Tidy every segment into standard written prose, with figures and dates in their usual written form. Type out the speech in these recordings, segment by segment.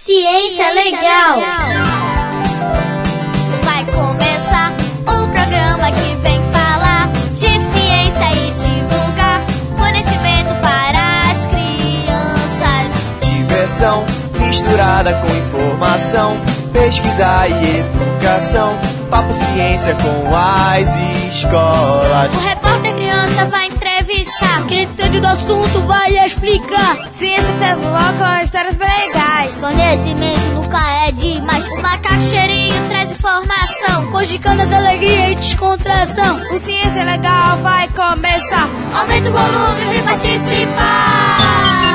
Ciência Legal! Vai começar o programa que vem falar de ciência e divulgar conhecimento para as crianças. Diversão misturada com informação, pesquisa e educação, papo ciência com as escolas. O repórter criança vai entrevistar quem entende do assunto vai explicar. Ciência tecnológica com histórias bem legais. Conhecimento nunca é demais. O macaco cheirinho traz informação, com gicanas, alegria e descontração. O Ciência Legal vai começar. Aumenta o volume e vem participar.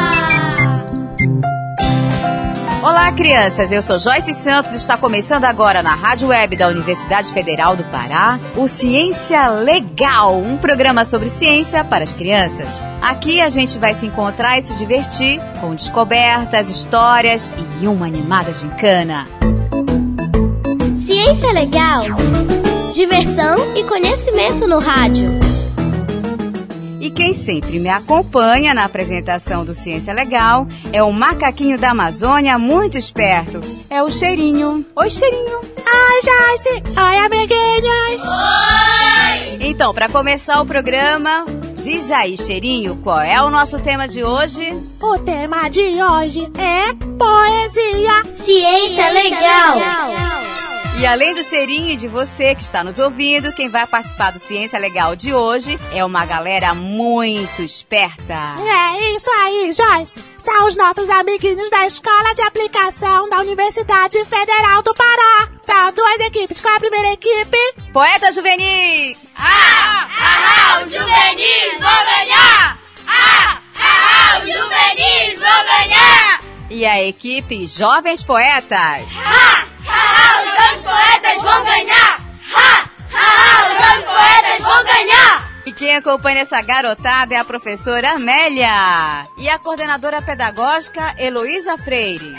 Olá, crianças! Eu sou Joyce Santos e está começando agora na Rádio Web da Universidade Federal do Pará o Ciência Legal, um programa sobre ciência para as crianças. Aqui a gente vai se encontrar e se divertir com descobertas, histórias e uma animada gincana. Ciência Legal, diversão e conhecimento no rádio. E quem sempre me acompanha na apresentação do Ciência Legal é o macaquinho da Amazônia muito esperto. É o Cheirinho. Oi, Cheirinho. Oi, Joyce. Oi, amiguinhos. Oi! Então, para começar o programa, diz aí, Cheirinho, qual é o nosso tema de hoje? O tema de hoje é poesia. Ciência Legal. E além do Cheirinho e de você que está nos ouvindo, quem vai participar do Ciência Legal de hoje é uma galera muito esperta. É isso aí, Joyce. São os nossos amiguinhos da Escola de Aplicação da Universidade Federal do Pará. São duas equipes. Qual é a primeira equipe? Poeta Juvenis. Os juvenis vão ganhar! Os juvenis vão ganhar! E a equipe Jovens Poetas. Os jovens poetas vão ganhar! Os jovens poetas vão ganhar! E quem acompanha essa garotada é a professora Amélia e a coordenadora pedagógica Heloísa Freire.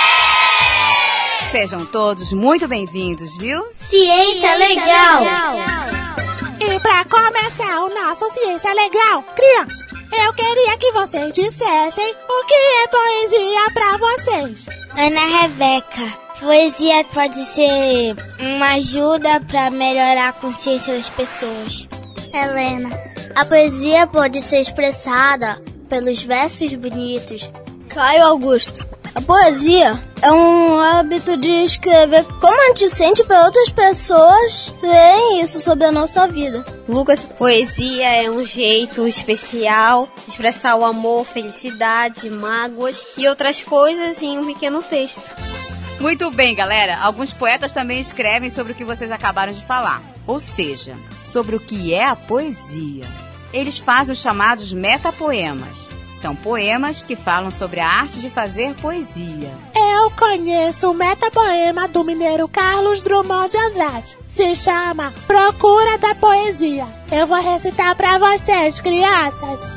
Sejam todos muito bem-vindos, viu? Ciência Legal! E para começar o nosso Ciência Legal, criança, eu queria que vocês dissessem o que é poesia para vocês. Ana Rebeca. Poesia pode ser uma ajuda para melhorar a consciência das pessoas. Helena. A poesia pode ser expressada pelos versos bonitos. Caio Augusto. A poesia é um hábito de escrever como a gente sente para outras pessoas lerem isso sobre a nossa vida. Lucas. Poesia é um jeito especial de expressar o amor, felicidade, mágoas e outras coisas em um pequeno texto. Muito bem, galera. Alguns poetas também escrevem sobre o que vocês acabaram de falar. Ou seja, sobre o que é a poesia. Eles fazem os chamados metapoemas. São poemas que falam sobre a arte de fazer poesia. Eu conheço o metapoema do mineiro Carlos Drummond de Andrade. Se chama Procura da Poesia. Eu vou recitar para vocês, crianças.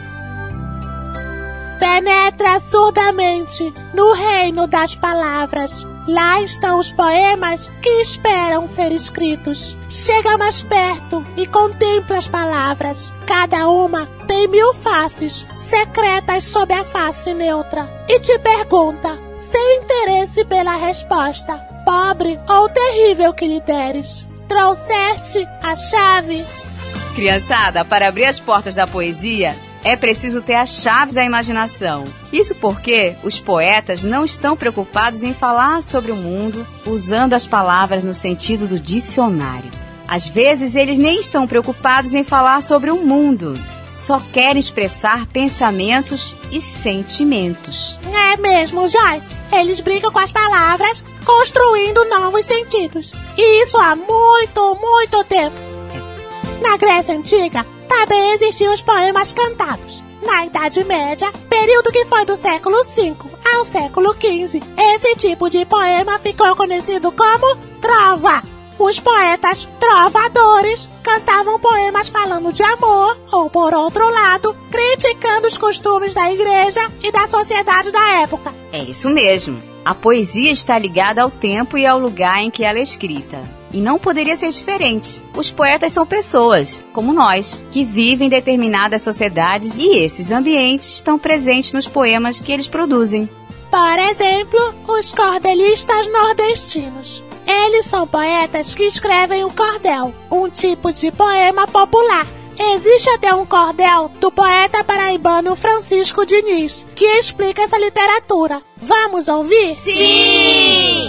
Penetra surdamente no reino das palavras. Lá estão os poemas que esperam ser escritos. Chega mais perto e contempla as palavras. Cada uma tem 1000 faces, secretas sob a face neutra. E te pergunta, sem interesse pela resposta, pobre ou terrível que lhe deres. Trouxeste a chave? Criançada, para abrir as portas da poesia, é preciso ter as chaves da imaginação. Isso porque os poetas não estão preocupados em falar sobre o mundo usando as palavras no sentido do dicionário. Às vezes, eles nem estão preocupados em falar sobre o mundo. Só querem expressar pensamentos e sentimentos. É mesmo, Joyce. Eles brincam com as palavras, construindo novos sentidos. E isso há muito tempo. Na Grécia Antiga, também existiam os poemas cantados. Na Idade Média, período que foi do século V ao século XV, esse tipo de poema ficou conhecido como trova. Os poetas trovadores cantavam poemas falando de amor ou, por outro lado, criticando os costumes da igreja e da sociedade da época. É isso mesmo. A poesia está ligada ao tempo e ao lugar em que ela é escrita. E não poderia ser diferente. Os poetas são pessoas, como nós, que vivem em determinadas sociedades e esses ambientes estão presentes nos poemas que eles produzem. Por exemplo, os cordelistas nordestinos. Eles são poetas que escrevem o cordel, um tipo de poema popular. Existe até um cordel do poeta paraibano Francisco Diniz, que explica essa literatura. Vamos ouvir? Sim!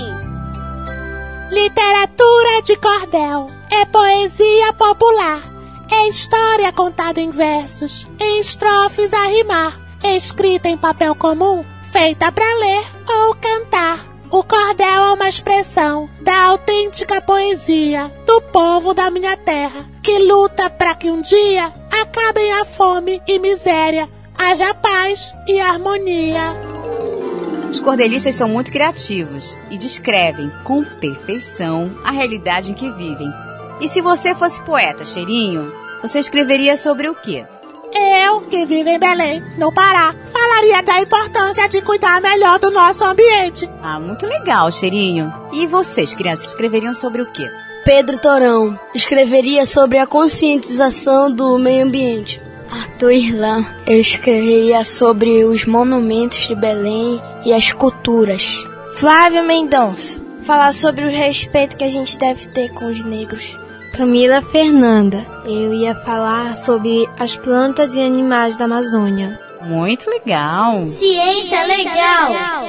Literatura de cordel é poesia popular. É história contada em versos, em estrofes a rimar, escrita em papel comum, feita para ler ou cantar. O cordel é uma expressão da autêntica poesia do povo da minha terra, que luta para que um dia acabem a fome e miséria, haja paz e harmonia. Os cordelistas são muito criativos e descrevem com perfeição a realidade em que vivem. E se você fosse poeta, Cheirinho, você escreveria sobre o quê? Eu, que vivo em Belém, no Pará, falaria da importância de cuidar melhor do nosso ambiente. Ah, muito legal, Cheirinho. E vocês, crianças, escreveriam sobre o quê? Pedro Torão escreveria sobre a conscientização do meio ambiente. Arthur Irlan, eu escreveria sobre os monumentos de Belém e as culturas. Flávia Mendonça, falar sobre o respeito que a gente deve ter com os negros. Camila Fernanda, eu ia falar sobre as plantas e animais da Amazônia. Muito legal! Ciência legal!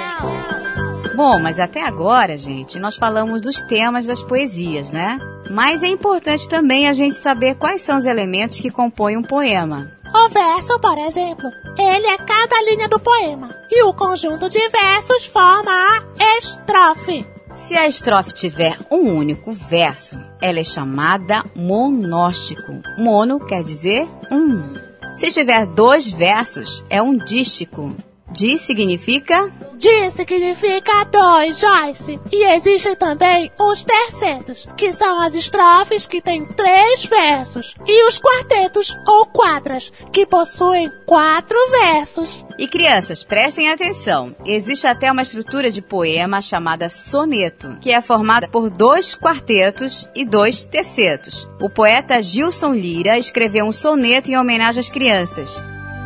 Bom, mas até agora, gente, nós falamos dos temas das poesias, né? Mas é importante também a gente saber quais são os elementos que compõem um poema. O verso, por exemplo, ele é cada linha do poema. E o conjunto de versos forma a estrofe. Se a estrofe tiver um único verso, ela é chamada monóstico. Mono quer dizer um. Se tiver 2 versos, é um dístico. Di significa? Di significa 2, Joyce. E existem também os tercetos, que são as estrofes que têm 3 versos. E os quartetos, ou quadras, que possuem 4 versos. E crianças, prestem atenção. Existe até uma estrutura de poema chamada soneto, que é formada por 2 quartetos e 2 tercetos. O poeta Gilson Lira escreveu um soneto em homenagem às crianças.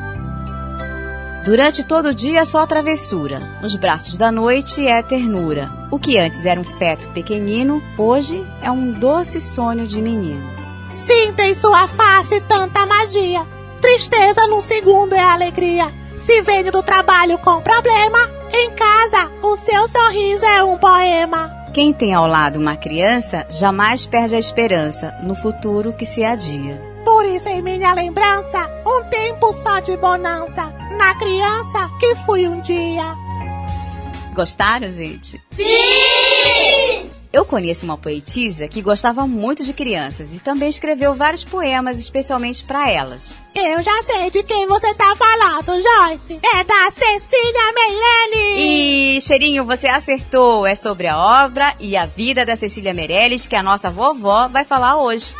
Durante todo o dia só travessura, nos braços da noite é ternura. O que antes era um feto pequenino, hoje é um doce sonho de menino. Sinta em sua face tanta magia, tristeza num segundo é alegria. Se venho do trabalho com problema, em casa o seu sorriso é um poema. Quem tem ao lado uma criança jamais perde a esperança no futuro que se adia. Por isso em minha lembrança, um tempo só de bonança, na criança que fui um dia. Gostaram, gente? Sim! Eu conheço uma poetisa que gostava muito de crianças e também escreveu vários poemas especialmente para elas. Eu já sei de quem você tá falando, Joyce. É da Cecília Meirelles. E, Cheirinho, você acertou. É sobre a obra e a vida da Cecília Meirelles que a nossa vovó vai falar hoje.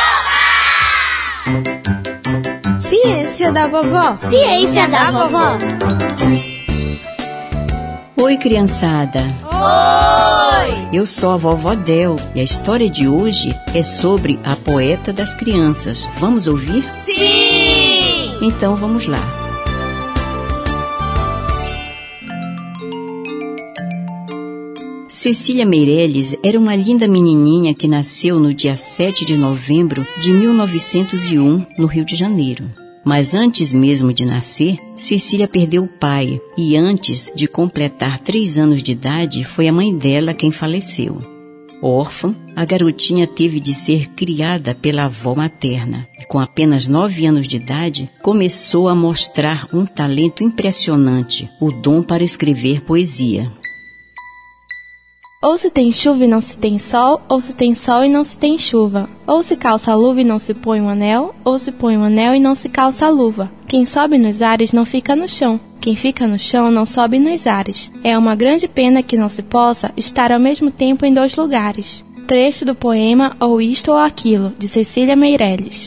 Ciência da vovó. Ciência da vovó. Oi, criançada. Oi! Eu sou a vovó Del e a história de hoje é sobre a poeta das crianças. Vamos ouvir? Sim! Então vamos lá. Cecília Meirelles era uma linda menininha que nasceu no dia 7 de novembro de 1901, no Rio de Janeiro. Mas antes mesmo de nascer, Cecília perdeu o pai e antes de completar 3 anos de idade, foi a mãe dela quem faleceu. Órfã, a garotinha teve de ser criada pela avó materna. E com apenas 9 anos de idade, começou a mostrar um talento impressionante, o dom para escrever poesia. Ou se tem chuva e não se tem sol, ou se tem sol e não se tem chuva. Ou se calça a luva e não se põe um anel, ou se põe um anel e não se calça a luva. Quem sobe nos ares não fica no chão. Quem fica no chão não sobe nos ares. É uma grande pena que não se possa estar ao mesmo tempo em 2 lugares. Trecho do poema Ou Isto ou Aquilo, de Cecília Meirelles.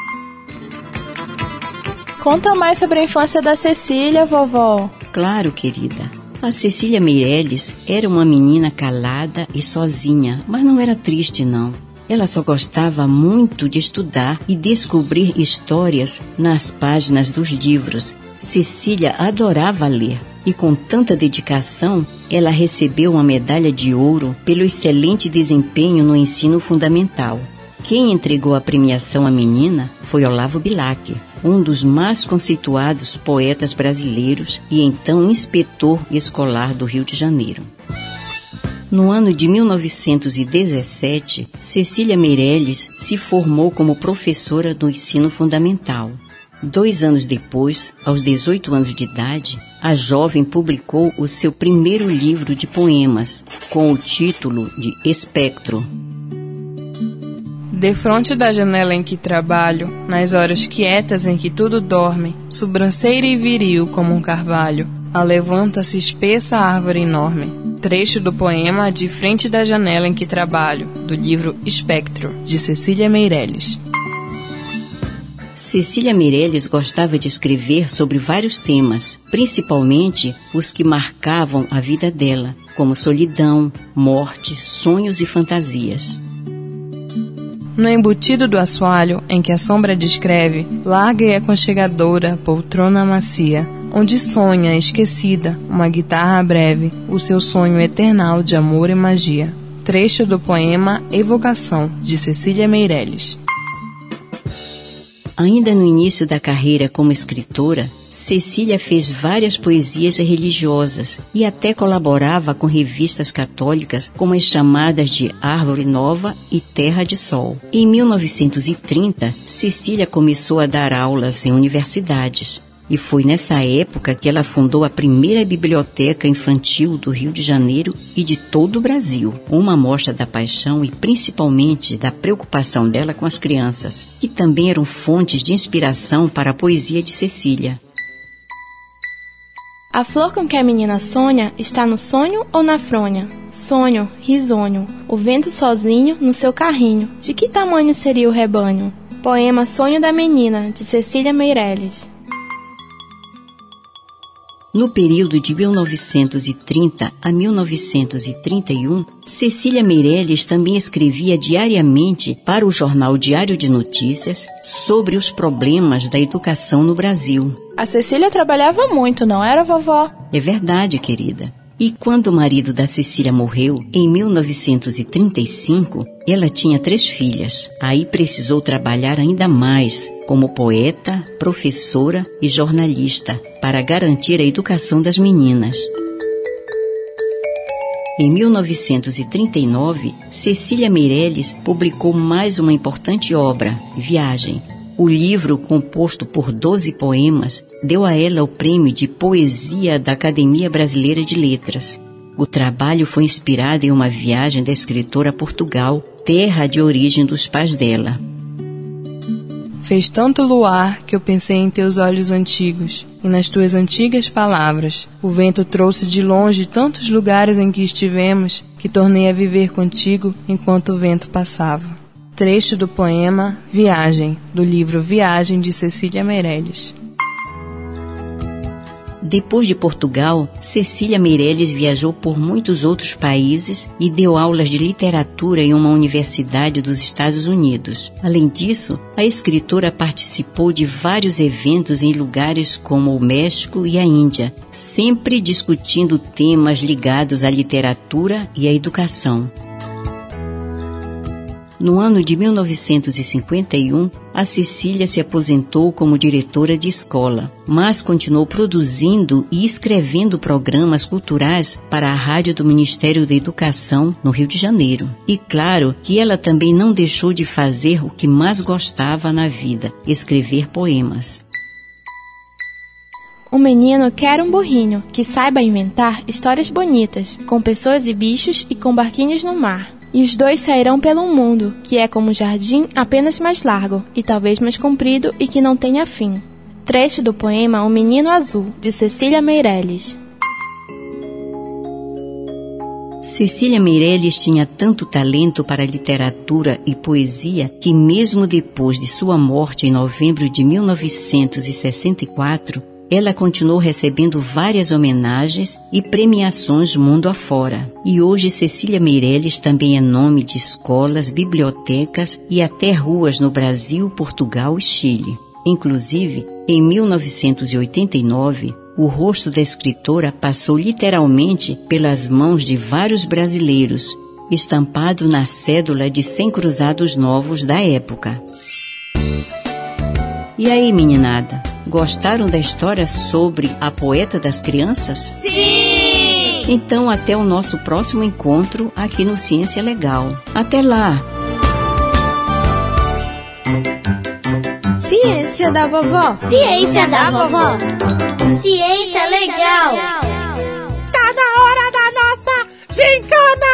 Conta mais sobre a infância da Cecília, vovó. Claro, querida. A Cecília Meirelles era uma menina calada e sozinha, mas não era triste, não. Ela só gostava muito de estudar e descobrir histórias nas páginas dos livros. Cecília adorava ler. e com tanta dedicação, ela recebeu uma medalha de ouro pelo excelente desempenho no ensino fundamental. Quem entregou a premiação à menina foi Olavo Bilac, um dos mais conceituados poetas brasileiros e então inspetor escolar do Rio de Janeiro. No ano de 1917, Cecília Meirelles se formou como professora do ensino fundamental. 2 anos depois, aos 18 anos de idade, a jovem publicou o seu primeiro livro de poemas, com o título de Espectro. Defronte da janela em que trabalho, nas horas quietas em que tudo dorme, sobranceira e viril como um carvalho, alevanta-se espessa árvore enorme. Trecho do poema De Frente da Janela em que Trabalho, do livro Espectro, de Cecília Meirelles. Cecília Meirelles gostava de escrever sobre vários temas, principalmente os que marcavam a vida dela, como solidão, morte, sonhos e fantasias. No embutido do assoalho, em que a sombra descreve, larga e aconchegadora poltrona macia, onde sonha, esquecida, uma guitarra breve, o seu sonho eternal de amor e magia. Trecho do poema Evocação, de Cecília Meirelles. Ainda no início da carreira como escritora, Cecília fez várias poesias religiosas e até colaborava com revistas católicas como as chamadas de Árvore Nova e Terra de Sol. Em 1930, Cecília começou a dar aulas em universidades. E foi nessa época que ela fundou a primeira biblioteca infantil do Rio de Janeiro e de todo o Brasil, uma amostra da paixão e principalmente da preocupação dela com as crianças, que também eram fontes de inspiração para a poesia de Cecília. A flor com que a menina sonha está no sonho ou na fronha? Sonho, risonho, o vento sozinho no seu carrinho. De que tamanho seria o rebanho? Poema Sonho da Menina, de Cecília Meirelles. No período de 1930 a 1931, Cecília Meirelles também escrevia diariamente para o jornal Diário de Notícias sobre os problemas da educação no Brasil. A Cecília trabalhava muito, não era, vovó? É verdade, querida. E quando o marido da Cecília morreu, em 1935, ela tinha 3 filhas. Aí precisou trabalhar ainda mais como poeta, professora e jornalista para garantir a educação das meninas. Em 1939, Cecília Meirelles publicou mais uma importante obra, Viagem. O livro, composto por 12 poemas, deu a ela o prêmio de poesia da Academia Brasileira de Letras. O trabalho foi inspirado em uma viagem da escritora a Portugal, terra de origem dos pais dela. Fez tanto luar que eu pensei em teus olhos antigos e nas tuas antigas palavras. O vento trouxe de longe tantos lugares em que estivemos que tornei a viver contigo enquanto o vento passava. Trecho do poema Viagem, do livro Viagem, de Cecília Meirelles. Depois de Portugal, Cecília Meirelles viajou por muitos outros países e deu aulas de literatura em uma universidade dos Estados Unidos. Além disso, a escritora participou de vários eventos em lugares como o México e a Índia, sempre discutindo temas ligados à literatura e à educação. No ano de 1951, a Cecília se aposentou como diretora de escola, mas continuou produzindo e escrevendo programas culturais para a rádio do Ministério da Educação, no Rio de Janeiro. E claro que ela também não deixou de fazer o que mais gostava na vida, escrever poemas. O menino quer um burrinho que saiba inventar histórias bonitas, com pessoas e bichos e com barquinhos no mar. E os 2 sairão pelo mundo, que é como um jardim apenas mais largo, e talvez mais comprido e que não tenha fim. Trecho do poema O Menino Azul, de Cecília Meirelles. Cecília Meirelles tinha tanto talento para literatura e poesia que mesmo depois de sua morte em novembro de 1964, ela continuou recebendo várias homenagens e premiações mundo afora. E hoje Cecília Meirelles também é nome de escolas, bibliotecas e até ruas no Brasil, Portugal e Chile. Inclusive, em 1989, o rosto da escritora passou literalmente pelas mãos de vários brasileiros, estampado na cédula de 100 cruzados novos da época. E aí, meninada, gostaram da história sobre a poeta das crianças? Sim! Então, até o nosso próximo encontro aqui no Ciência Legal. Até lá! Ciência da vovó. Ciência da vovó. Ciência legal. Está na hora da nossa gincana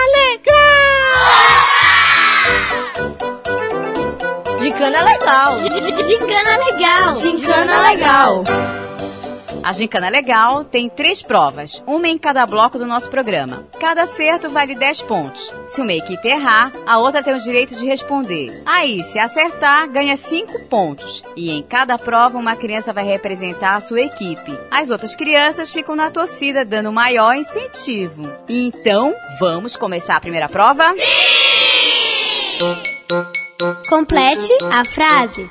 legal. Gincana legal. Gincana legal. Gincana legal. A Gincana Legal tem 3 provas, uma em cada bloco do nosso programa. Cada acerto vale 10 pontos. Se uma equipe errar, a outra tem o direito de responder. Aí, se acertar, ganha 5 pontos. E em cada prova, uma criança vai representar a sua equipe. As outras crianças ficam na torcida, dando maior incentivo. Então, vamos começar a primeira prova? Sim! Complete a frase.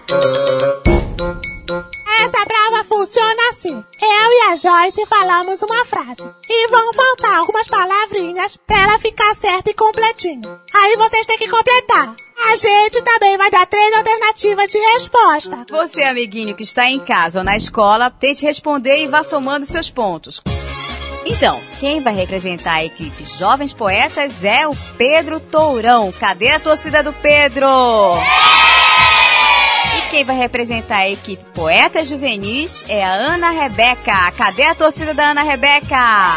Essa prova funciona assim. Eu e a Joyce falamos uma frase. E vão faltar algumas palavrinhas pra ela ficar certa e completinha. Aí vocês têm que completar. A gente também vai dar 3 alternativas de resposta. Você, amiguinho que está em casa ou na escola, tente responder e vá somando seus pontos. Então, quem vai representar a equipe Jovens Poetas é o Pedro Tourão. Cadê a torcida do Pedro? E quem vai representar a equipe Poetas Juvenis é a Ana Rebeca. Cadê a torcida da Ana Rebeca?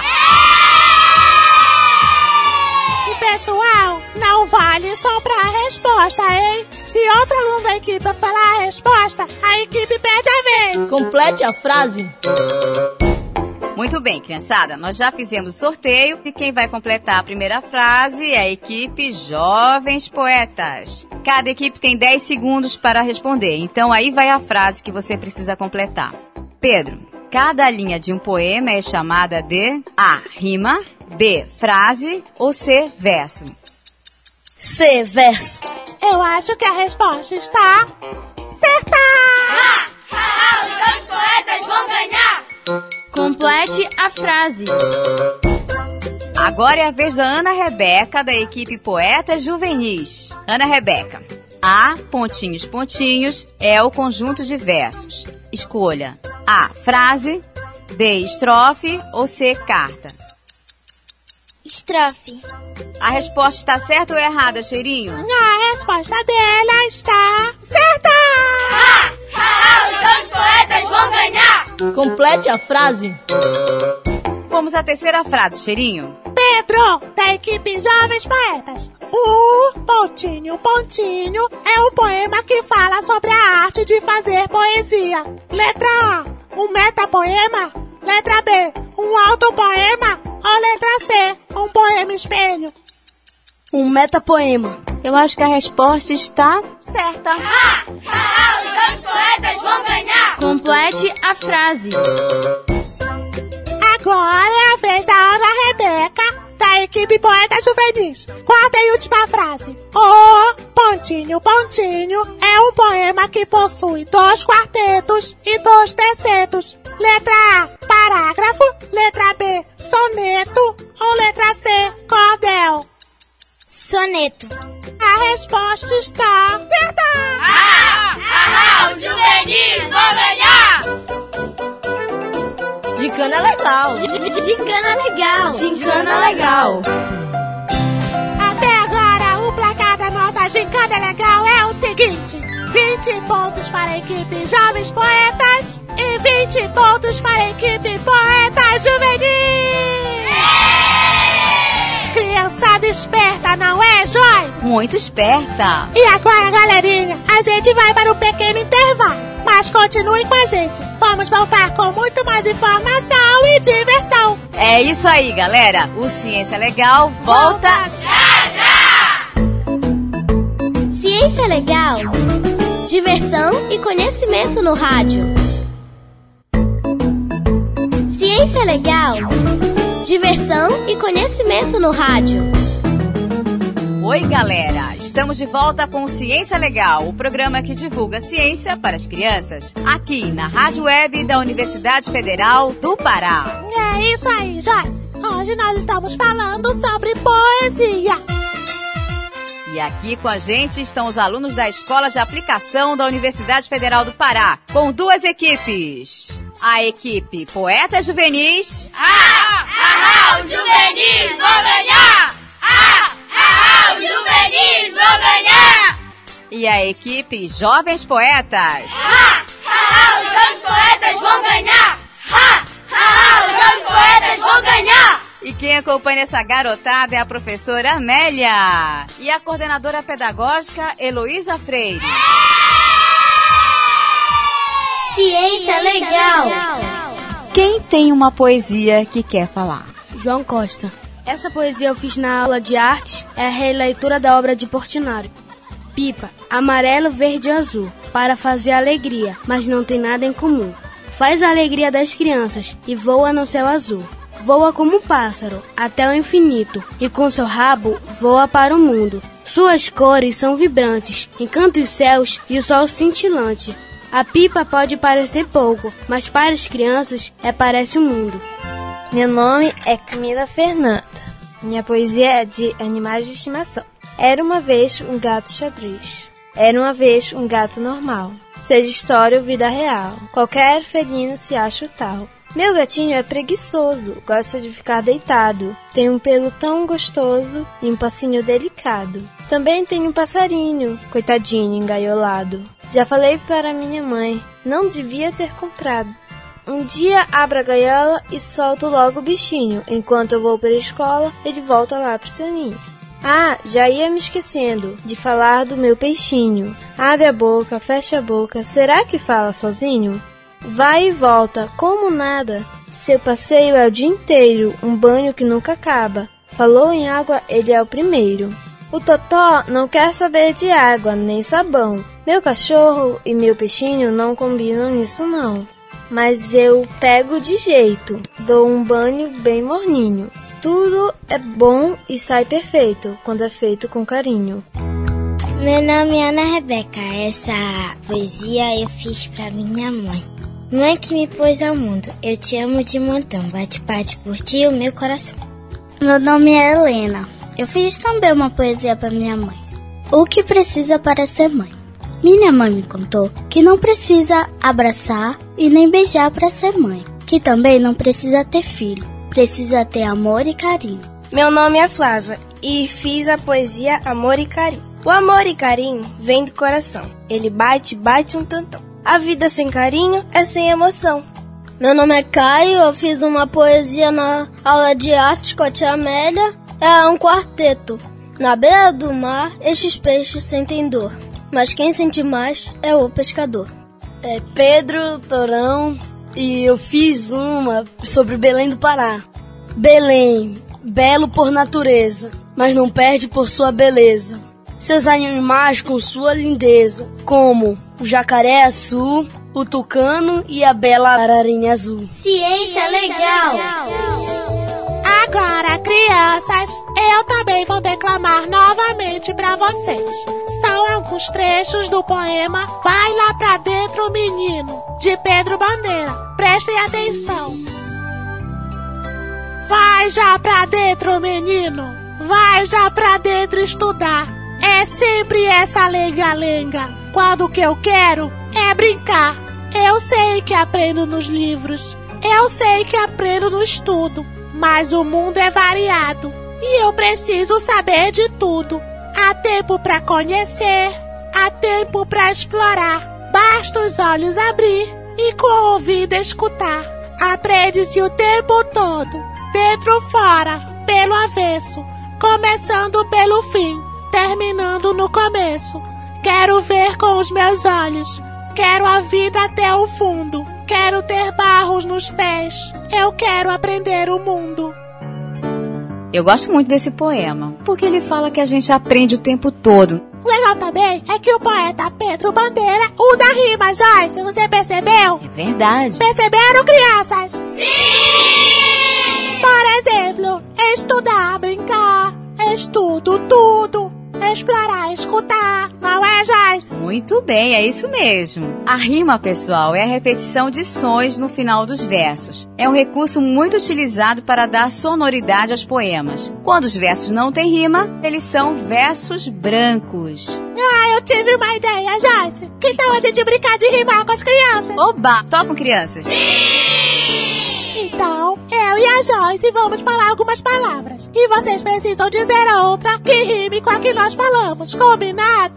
E pessoal, não vale só pra resposta, hein? Se outro aluno da equipe falar a resposta, a equipe perde a vez. Complete a frase. Muito bem, criançada, nós já fizemos o sorteio e quem vai completar a primeira frase é a equipe Jovens Poetas. Cada equipe tem 10 segundos para responder, então aí vai a frase que você precisa completar. Pedro, cada linha de um poema é chamada de A, rima, B, frase ou C, verso? C, verso. Eu acho que a resposta está certa! Os Jovens Poetas vão ganhar! Complete a frase. Agora é a vez da Ana Rebeca, da equipe Poetas Juvenis. Ana Rebeca, A, pontinhos, pontinhos, é o conjunto de versos. Escolha A, frase, B, estrofe ou C, carta. Estrofe. A resposta está certa ou errada, Cheirinho? A resposta dela está certa! Os Jovens Poetas vão ganhar! Complete a frase. Vamos à terceira frase, Cheirinho. Pedro, da equipe Jovens Poetas. Pontinho, pontinho, é um poema que fala sobre a arte de fazer poesia. Letra A, um metapoema. Letra B, um autopoema. Ou letra C, um poema espelho. Um metapoema. Eu acho que a resposta está certa. Os Jovens Poetas vão ganhar! Complete a frase. Agora é a vez da Ana Rebeca, da equipe Poetas Juvenis. Quarta e última frase. Pontinho, pontinho, é um poema que possui 2 quartetos e 2 tercetos. Letra A, parágrafo. Letra B, soneto. Ou letra C, cordel. Soneto. A resposta está certa! Os Juvenis vão ganhar! Gincana legal. Gincana legal. Gincana legal. Até agora, o placar da nossa gincana legal é o seguinte: 20 pontos para a equipe Jovens Poetas e 20 pontos para a equipe Poetas Juvenis! Criançada esperta, não é, Joyce? Muito esperta. E agora, galerinha, a gente vai para um pequeno intervalo. Mas continue com a gente. Vamos voltar com muito mais informação e diversão. É isso aí, galera. O Ciência Legal volta já! Ciência Legal. Diversão e conhecimento no rádio. Ciência Legal. Diversão e conhecimento no rádio. Oi, galera! Estamos de volta com Ciência Legal, o programa que divulga ciência para as crianças, aqui na Rádio Web da Universidade Federal do Pará. É isso aí, Joyce. Hoje nós estamos falando sobre poesia. E aqui com a gente estão os alunos da Escola de Aplicação da Universidade Federal do Pará, com 2 equipes. A equipe Poetas Juvenis. Os juvenis vão ganhar! Os juvenis vão ganhar! E a equipe Jovens Poetas. Os jovens poetas vão ganhar! Os jovens poetas vão ganhar! E quem acompanha essa garotada é a professora Amélia e a coordenadora pedagógica Heloísa Freire. Ciência Legal! Quem tem uma poesia que quer falar? João Costa. Essa poesia eu fiz na aula de artes, é a releitura da obra de Portinari. Pipa, amarelo, verde e azul, para fazer alegria, mas não tem nada em comum. Faz a alegria das crianças e voa no céu azul. Voa como um pássaro, até o infinito, e com seu rabo voa para o mundo. Suas cores são vibrantes, encanta os céus e o sol cintilante. A pipa pode parecer pouco, mas para as crianças parece o mundo. Meu nome é Camila Fernanda. Minha poesia é de animais de estimação. Era uma vez um gato xadrez. Era uma vez um gato normal. Seja história ou vida real, qualquer felino se acha o tal. Meu gatinho é preguiçoso, gosta de ficar deitado. Tem um pelo tão gostoso e um passinho delicado. Também tem um passarinho, coitadinho, engaiolado. Já falei para minha mãe, não devia ter comprado. Um dia abro a gaiola e solto logo o bichinho. Enquanto eu vou para a escola, ele volta lá pro seu ninho. Ah, já ia me esquecendo de falar do meu peixinho. Abre a boca, fecha a boca, será que fala sozinho? Vai e volta, como nada. Seu passeio é o dia inteiro, um banho que nunca acaba. Falou em água, ele é o primeiro. O totó não quer saber de água, nem sabão. Meu cachorro e meu peixinho não combinam nisso não. Mas eu pego de jeito, dou um banho bem morninho. Tudo é bom e sai perfeito, quando é feito com carinho. Meu nome é Ana Rebeca. Essa poesia eu fiz pra minha mãe. Mãe que me pôs ao mundo, eu te amo de montão. Bate-bate por ti o meu coração. Meu nome é Helena. Eu fiz também uma poesia pra minha mãe. O que precisa para ser mãe? Minha mãe me contou que não precisa abraçar e nem beijar para ser mãe. Que também não precisa ter filho. Precisa ter amor e carinho. Meu nome é Flávia e fiz a poesia Amor e Carinho. O amor e carinho vem do coração. Ele bate, bate um tantão. A vida sem carinho é sem emoção. Meu nome é Caio, eu fiz uma poesia na aula de arte com a tia Amélia. É um quarteto. Na beira do mar, estes peixes sentem dor. Mas quem sente mais é o pescador. É Pedro Torão e eu fiz uma sobre Belém do Pará. Belém, belo por natureza, mas não perde por sua beleza. Seus animais com sua lindeza, como o jacaré azul, o tucano e a bela ararinha azul. Ciência Legal! Agora, crianças, eu também vou declamar novamente para vocês. São alguns trechos do poema Vai Lá Pra Dentro, Menino, de Pedro Bandeira. Prestem atenção. Vai já pra dentro, menino. Vai já pra dentro estudar. É sempre essa lenga-lenga. Quando o que eu quero é brincar. Eu sei que aprendo nos livros. Eu sei que aprendo no estudo. Mas o mundo é variado e eu preciso saber de tudo. Há tempo pra conhecer, há tempo pra explorar. Basta os olhos abrir e com o ouvido escutar. Aprende-se o tempo todo, dentro fora, pelo avesso. Começando pelo fim, terminando no começo. Quero ver com os meus olhos, quero a vida até o fundo. Quero ter barros nos pés, eu quero aprender o mundo. Eu gosto muito desse poema, porque ele fala que a gente aprende o tempo todo. O legal também é que o poeta Pedro Bandeira usa rimas, Joyce, você percebeu? É verdade. Perceberam, crianças? Sim! Por exemplo, estudar, brincar, estudo tudo. explorar, escutar. Não é, Joyce? Muito bem, é isso mesmo. A rima, pessoal, é a repetição de sons no final dos versos. É um recurso muito utilizado para dar sonoridade aos poemas. Quando os versos não têm rima, eles são versos brancos. Eu tive uma ideia, Joyce. Que tal a gente brincar de rimar com as crianças? Oba! Topam, crianças? Então, eu e a Joyce vamos falar algumas palavras. E vocês precisam dizer outra que rime com a que nós falamos. Combinado?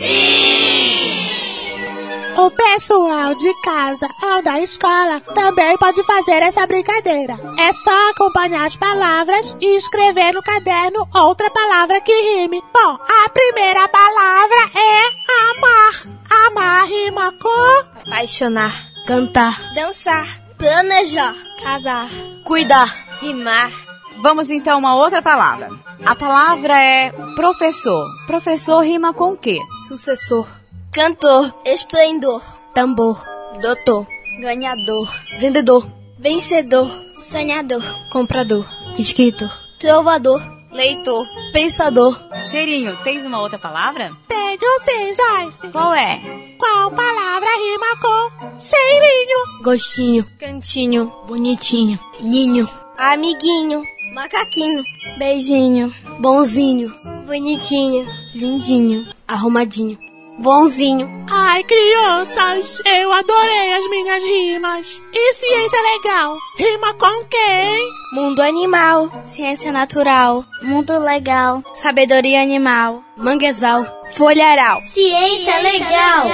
Sim! O pessoal de casa ou da escola também pode fazer essa brincadeira. É só acompanhar as palavras e escrever no caderno outra palavra que rime. Bom, a primeira palavra é amar. Amar rima com... apaixonar, cantar, dançar, planejar, casar, cuidar, rimar. Vamos então a uma outra palavra. A palavra é professor. Professor rima com o quê? sucessor, cantor, esplendor, tambor, doutor, ganhador, vendedor, vencedor, sonhador, comprador, escritor, trovador, leitor, pensador. Cheirinho, tens uma outra palavra? Tenho sim, Joyce. Qual é? Qual palavra rima com cheirinho? Gostinho, cantinho, bonitinho, ninho, amiguinho, macaquinho, beijinho, bonzinho, bonitinho, lindinho, arrumadinho, bonzinho. Ai, crianças, eu adorei as minhas rimas. E ciência legal? Rima com quem? mundo animal, ciência natural, mundo legal, sabedoria animal, manguezal, folharal, Ciência legal.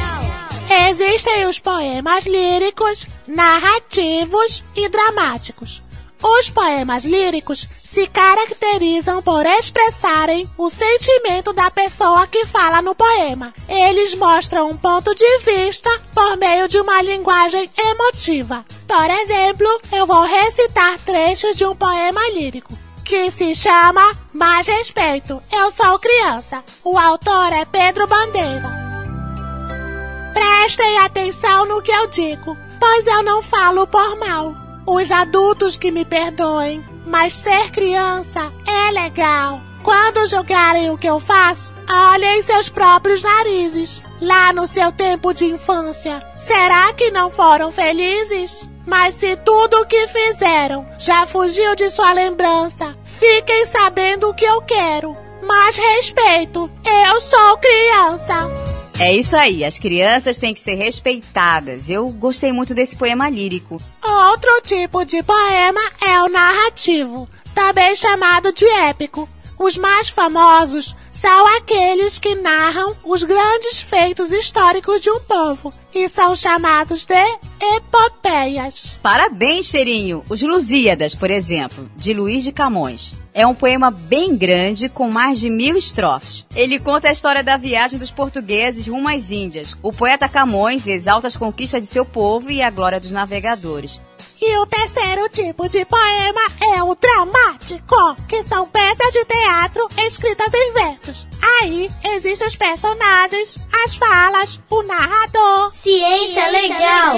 Existem os poemas líricos, narrativos e dramáticos. Os poemas líricos se caracterizam por expressarem o sentimento da pessoa que fala no poema. Eles mostram um ponto de vista por meio de uma linguagem emotiva. Por exemplo, eu vou recitar trechos de um poema lírico, que se chama Mais Respeito, Eu Sou Criança. O autor é Pedro Bandeira. Prestem atenção no que eu digo, pois eu não falo por mal. Os adultos que me perdoem, mas ser criança é legal. Quando julgarem o que eu faço, olhem seus próprios narizes. Lá no seu tempo de infância, será que não foram felizes? Mas se tudo o que fizeram já fugiu de sua lembrança, fiquem sabendo o que eu quero. Mais respeito, eu sou criança. É isso aí, as crianças têm que ser respeitadas. Eu gostei muito desse poema lírico. Outro tipo de poema é o narrativo, também chamado de épico. Os mais famosos são aqueles que narram os grandes feitos históricos de um povo e são chamados de epopeias. Parabéns, Cheirinho! Os Lusíadas, por exemplo, de Luís de Camões. É um poema bem grande, com mais de 1000 estrofes. Ele conta a história da viagem dos portugueses rumo às Índias. O poeta Camões exalta as conquistas de seu povo e a glória dos navegadores. E o terceiro tipo de poema é o dramático, que são peças de teatro escritas em versos. Aí existem os personagens, as falas, o narrador. Ciência legal.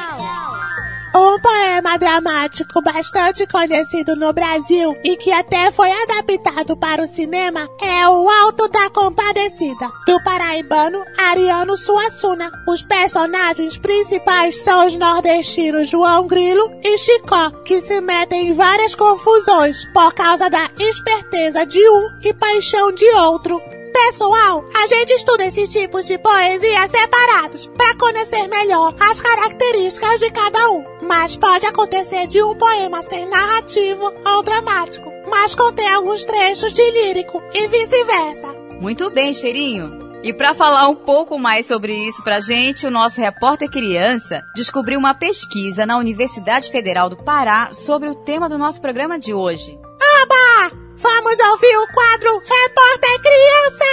Um poema dramático bastante conhecido no Brasil e que até foi adaptado para o cinema é O Alto da Compadecida, do paraibano Ariano Suassuna. Os personagens principais são os nordestinos João Grilo e Chicó, que se metem em várias confusões por causa da esperteza de um e paixão de outro. Pessoal, a gente estuda esses tipos de poesia separados para conhecer melhor as características de cada um. Mas pode acontecer de um poema ser narrativo ou dramático, mas conter alguns trechos de lírico e vice-versa. Muito bem, Cheirinho. E para falar um pouco mais sobre isso pra gente, o nosso repórter criança descobriu uma pesquisa na Universidade Federal do Pará sobre o tema do nosso programa de hoje. Oba! Vamos ouvir o quadro Repórter Criança!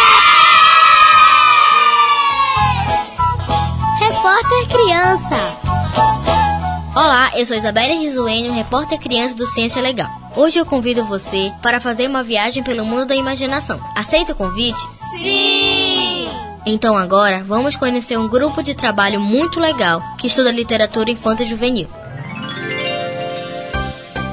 Repórter Criança. Olá, eu sou Isabelle Risuênio, repórter criança do Ciência Legal. Hoje eu convido você para fazer uma viagem pelo mundo da imaginação. Aceita o convite? Sim! Então agora vamos conhecer um grupo de trabalho muito legal que estuda literatura infanto-juvenil.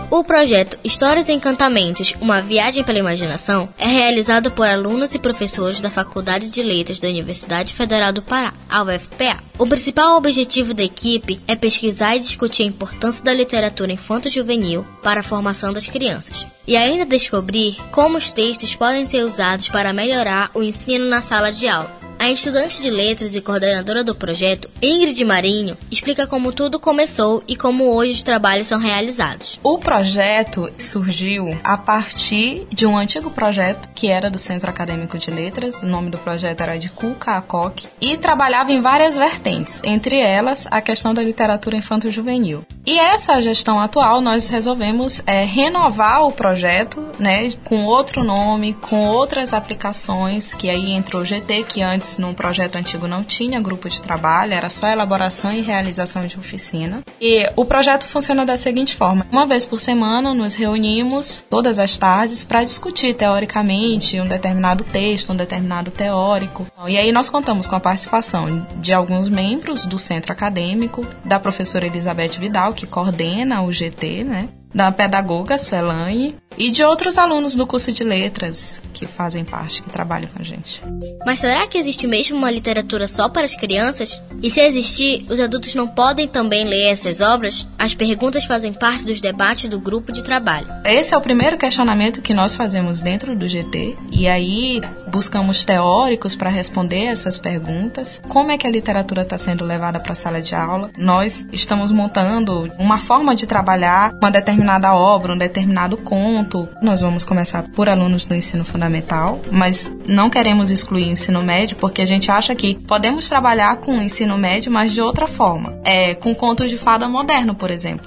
O projeto Histórias e Encantamentos, uma viagem pela imaginação, é realizado por alunos e professores da Faculdade de Letras da Universidade Federal do Pará, a UFPA. O principal objetivo da equipe é pesquisar e discutir a importância da literatura infanto-juvenil para a formação das crianças, e ainda descobrir como os textos podem ser usados para melhorar o ensino na sala de aula. A estudante de letras e coordenadora do projeto, Ingrid Marinho, explica como tudo começou e como hoje os trabalhos são realizados. O projeto surgiu a partir de um antigo projeto que era do Centro Acadêmico de Letras. O nome do projeto era de Cuca Acoque e trabalhava em várias vertentes, entre elas a questão da literatura infanto-juvenil. E essa gestão atual nós resolvemos renovar o projeto, né, com outro nome, com outras aplicações, que aí entrou o GT, que antes num projeto antigo não tinha grupo de trabalho, era só elaboração e realização de oficina. E o projeto funciona da seguinte forma: uma vez por semana nos reunimos todas as tardes para discutir teoricamente um determinado texto, um determinado teórico. E aí nós contamos com a participação de alguns membros do centro acadêmico, da professora Elizabeth Vidal, que coordena o GT, né? Da pedagoga Suelane e de outros alunos do curso de letras que fazem parte, que trabalham com a gente. Mas será que existe mesmo uma literatura só para as crianças? E se existir, os adultos não podem também ler essas obras? As perguntas fazem parte dos debates do grupo de trabalho. Esse é o primeiro questionamento que nós fazemos dentro do GT, e aí buscamos teóricos para responder essas perguntas. Como é que a literatura está sendo levada para a sala de aula? Nós estamos montando uma forma de trabalhar uma determinada obra, um determinado conto. Nós vamos começar por alunos do ensino fundamental, mas não queremos excluir o ensino médio, porque a gente acha que podemos trabalhar com o ensino médio, mas de outra forma. Com contos de fada moderno, por exemplo.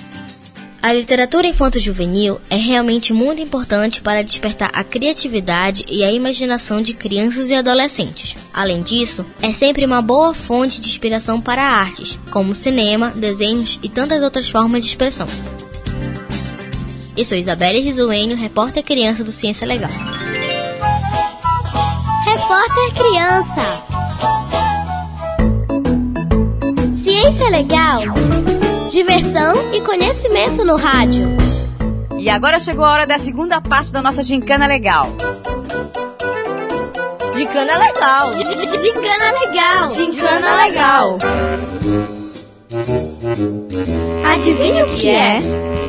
A literatura infanto-juvenil é realmente muito importante para despertar a criatividade e a imaginação de crianças e adolescentes. Além disso, é sempre uma boa fonte de inspiração para artes, como cinema, desenhos e tantas outras formas de expressão. Eu sou Isabelle Risuenho, repórter criança do Ciência Legal. Repórter Criança. Ciência Legal. Diversão e conhecimento no rádio. E agora chegou a hora da segunda parte da nossa Gincana Legal. Gincana Legal. Gincana Legal. Gincana Legal. Adivinha o que é?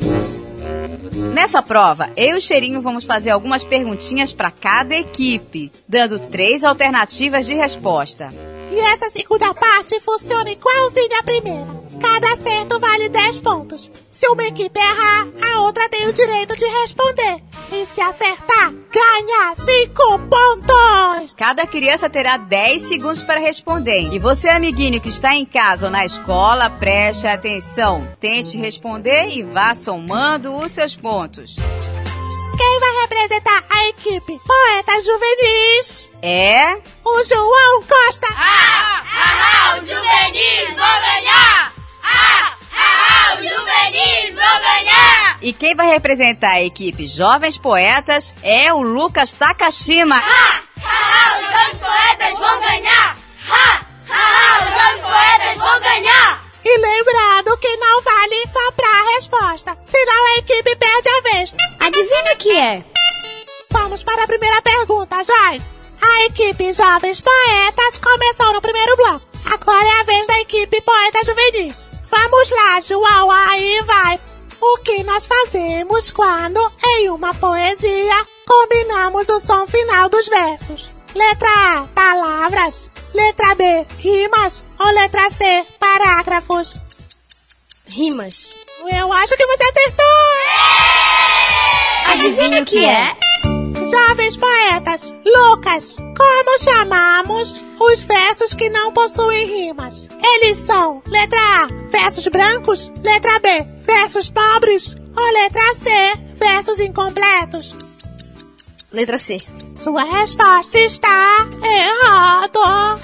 Nessa prova, eu e o Cheirinho vamos fazer algumas perguntinhas para cada equipe, dando 3 alternativas de resposta. E essa segunda parte funciona igualzinho à primeira. Cada acerto vale 10 pontos. Se uma equipe errar, a outra tem o direito de responder. E se acertar, ganha 5 pontos! Cada criança terá 10 segundos para responder. E você, amiguinho que está em casa ou na escola, preste atenção. Tente responder e vá somando os seus pontos. Quem vai representar a equipe Poetas Juvenis? É... o João Costa! Os juvenis vão ganhar! Os juvenis vão ganhar! E quem vai representar a equipe Jovens Poetas é o Lucas Takashima. Os jovens poetas vão ganhar! Os jovens poetas vão ganhar! E lembrando que não vale soprar a resposta, senão a equipe perde a vez. Adivinha o que é? Vamos para a primeira pergunta, Joyce. A equipe Jovens Poetas começou no primeiro bloco. Agora é a vez da equipe Poetas Juvenis. Vamos lá, João, aí vai. O que nós fazemos quando, em uma poesia, combinamos o som final dos versos? Letra A, palavras. Letra B, rimas. Ou letra C, parágrafos? Rimas. Eu acho que você acertou! Adivinha o que é? Jovens Poetas, Lucas, como chamamos os versos que não possuem rimas? Eles são, letra A, versos brancos, letra B, versos pobres, ou letra C, versos incompletos? Letra C. Sua resposta está errada.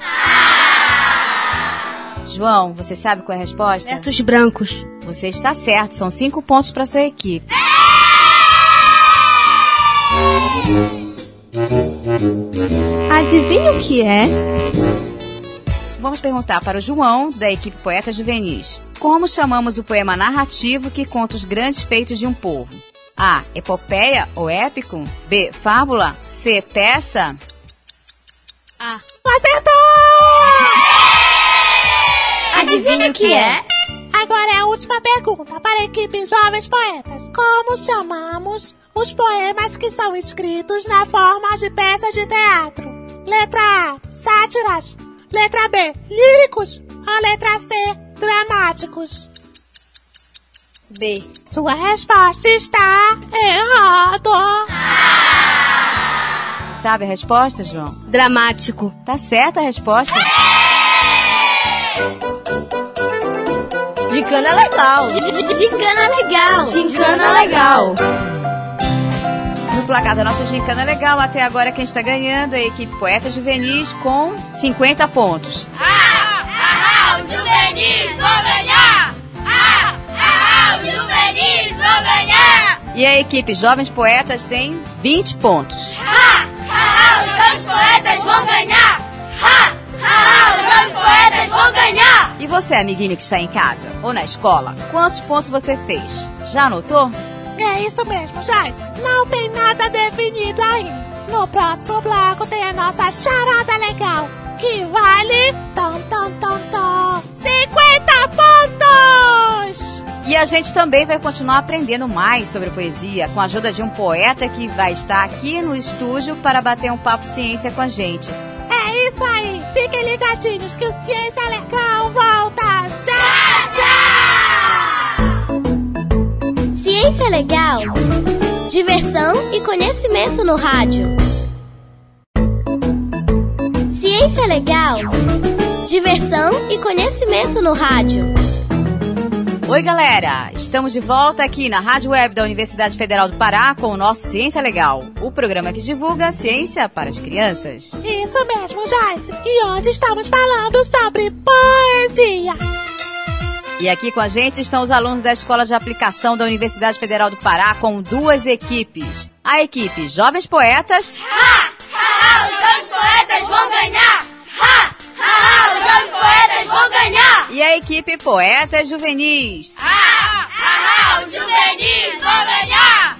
João, você sabe qual é a resposta? Versos brancos. Você está certo, são 5 pontos para sua equipe. Adivinha o que é? Vamos perguntar para o João, da equipe Poetas Juvenis. Como chamamos o poema narrativo que conta os grandes feitos de um povo? A. Epopeia ou épico? B. Fábula? C. Peça? A. Acertou! Adivinha o que é? Agora é a última pergunta para a equipe Jovens Poetas. Como chamamos os poemas que são escritos na forma de peças de teatro? Letra A, sátiras. Letra B, líricos. A letra C, dramáticos. B. Sua resposta está errada. Sabe a resposta, João? Dramático. Tá certa a resposta? Gincana legal. Gincana legal. Gincana legal. No placar da nossa gincana legal, até agora quem está ganhando é a equipe Poetas Juvenis com 50 pontos. Os juvenis vão ganhar! Os juvenis vão ganhar! E a equipe Jovens Poetas tem 20 pontos. Os jovens poetas vão ganhar! Os jovens poetas vão ganhar! E você, amiguinho que está em casa ou na escola, quantos pontos você fez? Já anotou? É isso mesmo, Joyce. Não tem nada definido ainda. No próximo bloco tem a nossa charada legal, que vale 50 pontos! E a gente também vai continuar aprendendo mais sobre poesia com a ajuda de um poeta que vai estar aqui no estúdio para bater um papo ciência com a gente. É isso aí! Fiquem ligadinhos que o Ciência Legal volta já! Ciência Legal. Diversão e conhecimento no rádio. Ciência Legal. Diversão e conhecimento no rádio. Oi, galera! Estamos de volta aqui na Rádio Web da Universidade Federal do Pará com o nosso Ciência Legal, o programa que divulga a ciência para as crianças. Isso mesmo, Joyce. E hoje estamos falando sobre poesia. E aqui com a gente estão os alunos da Escola de Aplicação da Universidade Federal do Pará com duas equipes. A equipe Jovens Poetas... os jovens poetas vão ganhar! Os jovens poetas vão ganhar! E a equipe Poetas Juvenis... os juvenis vão ganhar!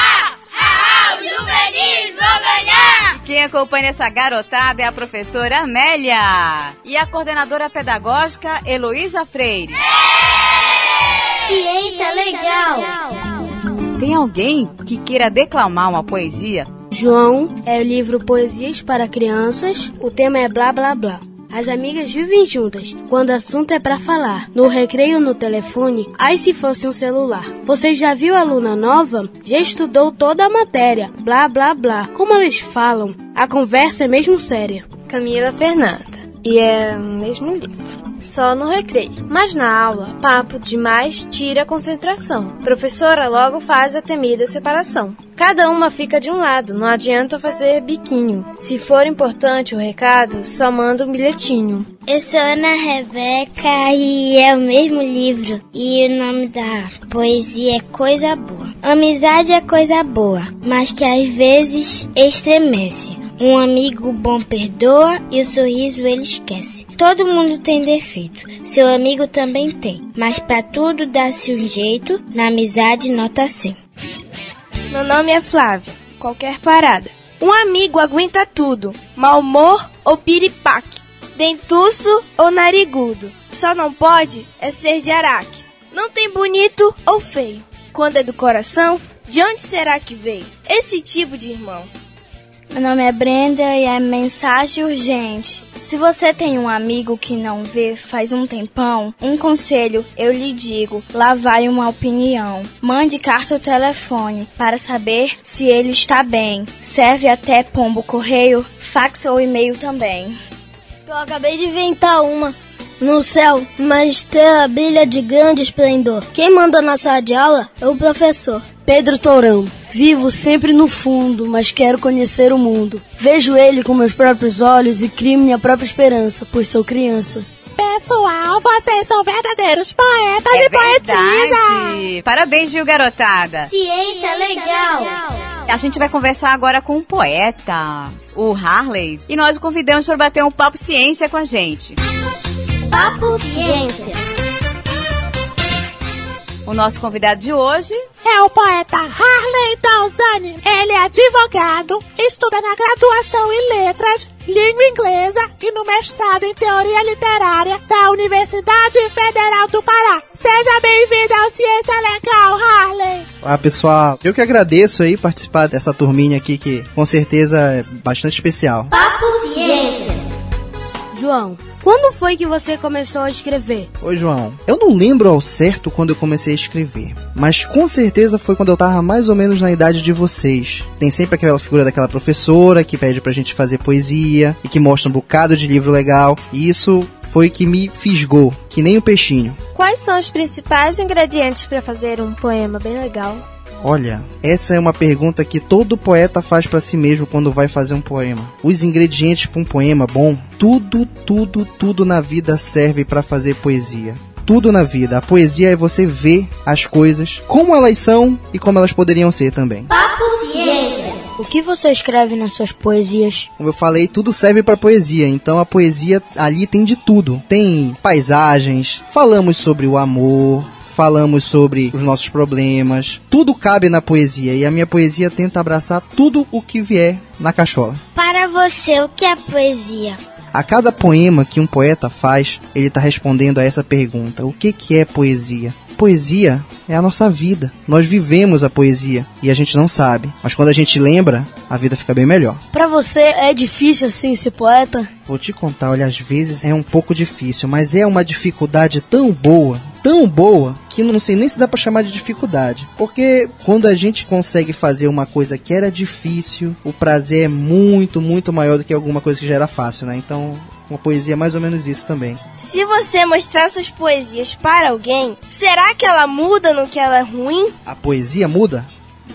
Os juvenis vão ganhar! E quem acompanha essa garotada é a professora Amélia e a coordenadora pedagógica Heloísa Freire. Ciência Legal. Tem alguém que queira declamar uma poesia? João, é o livro Poesias para Crianças, o tema é blá blá blá. As amigas vivem juntas, quando o assunto é pra falar. No recreio, no telefone, ai se fosse um celular. Você já viu a aluna nova? Já estudou toda a matéria. Blá blá blá. Como eles falam, a conversa é mesmo séria. Camila Fernanda. E é o mesmo livro. Só no recreio. Mas na aula, papo demais tira a concentração. Professora logo faz a temida separação. Cada uma fica de um lado, não adianta fazer biquinho. Se for importante o recado, só manda um bilhetinho. Eu sou Ana Rebeca e é o mesmo livro. E o nome da poesia é Coisa Boa. Amizade é coisa boa, mas que às vezes estremece. Um amigo bom perdoa e o sorriso ele esquece. Todo mundo tem defeito, seu amigo também tem. Mas pra tudo dá-se um jeito, na amizade nota 100. Meu nome é Flávia, qualquer parada. Um amigo aguenta tudo, mau humor ou piripaque, dentuço ou narigudo. Só não pode é ser de araque. Não tem bonito ou feio. Quando é do coração, de onde será que veio esse tipo de irmão? Meu nome é Brenda e é mensagem urgente. Se você tem um amigo que não vê faz um tempão, um conselho eu lhe digo, lá vai uma opinião. Mande carta ou telefone para saber se ele está bem. Serve até pombo correio, fax ou e-mail também. Eu acabei de inventar uma. No céu, uma estrela brilha de grande esplendor. Quem manda na sala de aula é o professor. Pedro Tourão. Vivo sempre no fundo, mas quero conhecer o mundo. Vejo ele com meus próprios olhos e crio minha própria esperança, pois sou criança. Pessoal, vocês são verdadeiros poetas e poetisas. Parabéns, viu, garotada? Ciência Legal. A gente vai conversar agora com um poeta, o Harley, e nós o convidamos para bater um papo ciência com a gente. Papo Ciência. O nosso convidado de hoje é o poeta Harley Dalzani. Ele é advogado, estuda na graduação em Letras, Língua Inglesa e no mestrado em Teoria Literária da Universidade Federal do Pará. Seja bem-vindo ao Ciência Legal, Harley! Olá, pessoal. Eu que agradeço aí participar dessa turminha aqui, que com certeza é bastante especial. Papo Ciência. João, quando foi que você começou a escrever? Oi, João. Eu não lembro ao certo quando eu comecei a escrever, mas com certeza foi quando eu tava mais ou menos na idade de vocês. Tem sempre aquela figura daquela professora que pede pra gente fazer poesia e que mostra um bocado de livro legal, e isso foi que me fisgou, que nem o peixinho. Quais são os principais ingredientes para fazer um poema bem legal? Olha, essa é uma pergunta que todo poeta faz pra si mesmo quando vai fazer um poema. Os ingredientes para um poema bom, tudo na vida serve pra fazer poesia. Tudo na vida. A poesia é você ver as coisas como elas são e como elas poderiam ser também. Papo Ciência. O que você escreve nas suas poesias? Como eu falei, tudo serve para poesia, então a poesia ali tem de tudo. Tem paisagens, falamos sobre o amor, falamos sobre os nossos problemas, tudo cabe na poesia, e a minha poesia tenta abraçar tudo o que vier na cachola. Para você, o que é poesia? A cada poema que um poeta faz, ele está respondendo a essa pergunta: o que é poesia? Poesia é a nossa vida. Nós vivemos a poesia e a gente não sabe. Mas quando a gente lembra, a vida fica bem melhor. Pra você é difícil assim ser poeta? Vou te contar, olha, às vezes é um pouco difícil, mas é uma dificuldade tão boa, que não sei nem se dá pra chamar de dificuldade. Porque quando a gente consegue fazer uma coisa que era difícil, o prazer é muito maior do que alguma coisa que já era fácil, né? Então, uma poesia é mais ou menos isso também. Se você mostrar suas poesias para alguém, será que ela muda no que ela é ruim? A poesia muda?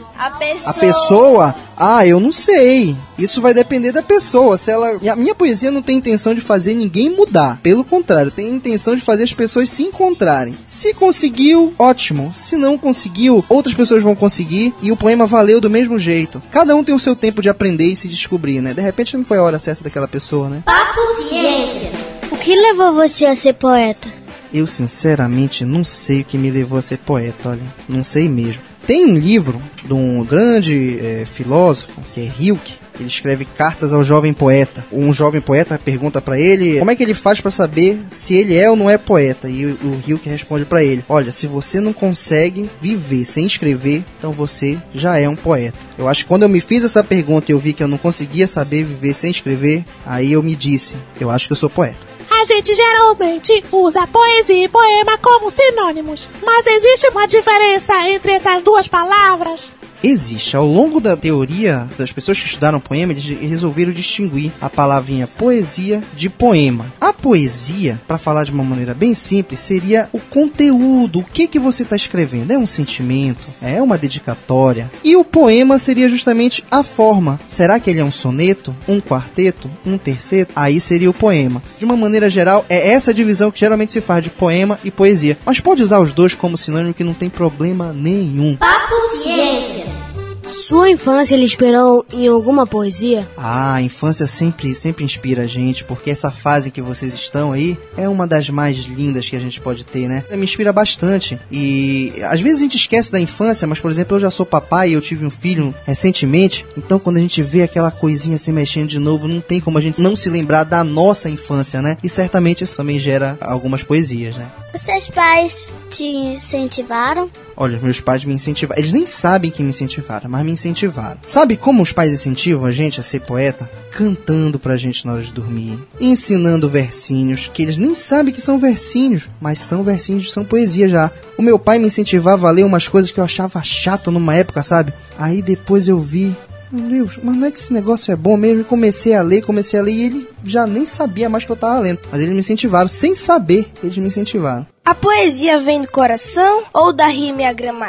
A pessoa? Ah, eu não sei. Isso vai depender da pessoa. Se ela... A minha poesia não tem intenção de fazer ninguém mudar. Pelo contrário, tem intenção de fazer as pessoas se encontrarem. Se conseguiu, ótimo. Se não conseguiu, outras pessoas vão conseguir e o poema valeu do mesmo jeito. Cada um tem o seu tempo de aprender e se descobrir, né? De repente não foi a hora certa daquela pessoa, né? Papo Ciência. O que levou você a ser poeta? Eu, sinceramente, não sei o que me levou a ser poeta, olha. Não sei mesmo. Tem um livro de um grande filósofo, que é Rilke. Ele escreve cartas ao jovem poeta. Um jovem poeta pergunta pra ele como é que ele faz pra saber se ele é ou não é poeta. E o Rilke responde pra ele: olha, se você não consegue viver sem escrever, então você já é um poeta. Eu acho que quando eu me fiz essa pergunta e eu vi que eu não conseguia saber viver sem escrever, aí eu me disse: eu acho que eu sou poeta. A gente geralmente usa poesia e poema como sinônimos, mas existe uma diferença entre essas duas palavras? Existe. Ao longo da teoria, das pessoas que estudaram poema, eles resolveram distinguir a palavrinha poesia de poema. A poesia, para falar de uma maneira bem simples, seria o conteúdo, o que você está escrevendo. É um sentimento, é uma dedicatória. E o poema seria justamente a forma. Será que ele é um soneto, um quarteto, um terceto? Aí seria o poema. De uma maneira geral, é essa divisão que geralmente se faz de poema e poesia. Mas pode usar os dois como sinônimo, que não tem problema nenhum. Papo Ciência. Sua infância lhe inspirou em alguma poesia? Ah, a infância sempre inspira a gente, porque essa fase que vocês estão aí é uma das mais lindas que a gente pode ter, né? Me inspira bastante. E às vezes a gente esquece da infância, mas por exemplo, eu já sou papai e eu tive um filho recentemente, então quando a gente vê aquela coisinha se mexendo de novo, não tem como a gente não se lembrar da nossa infância, né? E certamente isso também gera algumas poesias, né? Os seus pais te incentivaram? Olha, meus pais me incentivaram. Eles nem sabem que me incentivaram, mas me incentivaram. Sabe como os pais incentivam a gente a ser poeta? Cantando pra gente na hora de dormir. Ensinando versinhos, que eles nem sabem que são versinhos, mas são versinhos, são poesia já. O meu pai me incentivava a ler umas coisas que eu achava chato numa época, sabe? Aí depois eu vi... Meu Deus, mas não é que esse negócio é bom mesmo? E comecei a ler e ele já nem sabia mais que eu tava lendo. Mas eles me incentivaram, sem saber, eles me incentivaram. A poesia vem do coração ou da rima e a gramática?